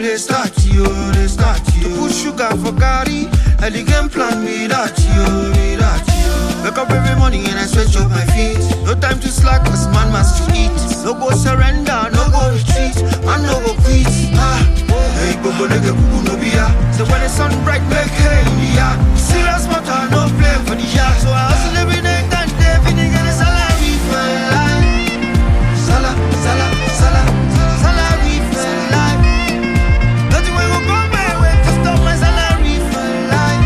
they start you. To put sugar for curry, and the game plan without you. Wake up every morning and I stretch up my feet. No time to slack, cause man must to eat. No go surrender, no go retreat, man no go quit. Hey, go nigga, no be ya. So when the sun bright, make hay in the yard. Serious matter, no play for the yard. So I hustle every night and day, feeding and a salary for life. Salary for life. Nothing will go my way to stop my salary for life.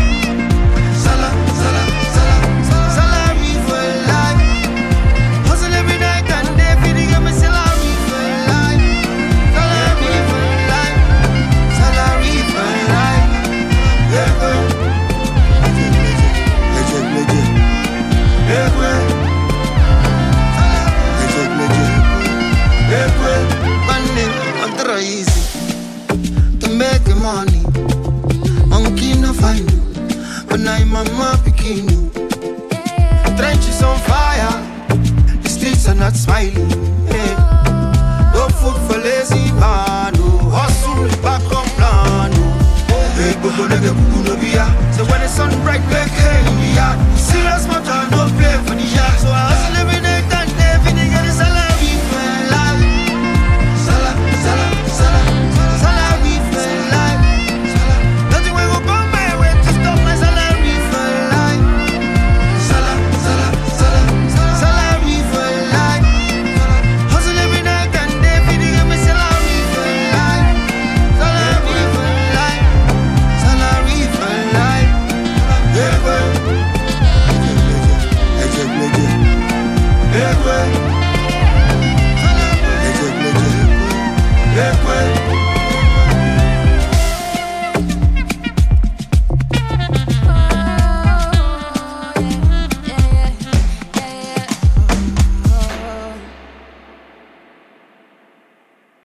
Salary for life. Hustle every night and day, feeding and my salary for life. Salary for life. Salary for life. Yeah, boy. Legend. Yeah, boy. Easy to make the money. Monkey no find you, but now mama picking you. Trenches on fire, the streets are not smiling. Hey. No food for lazy man, no hustle back on plan. Hey, go nigga, no be ya. So when the sun bright, make hay in the yard. Serious matter, no play for the yard. So I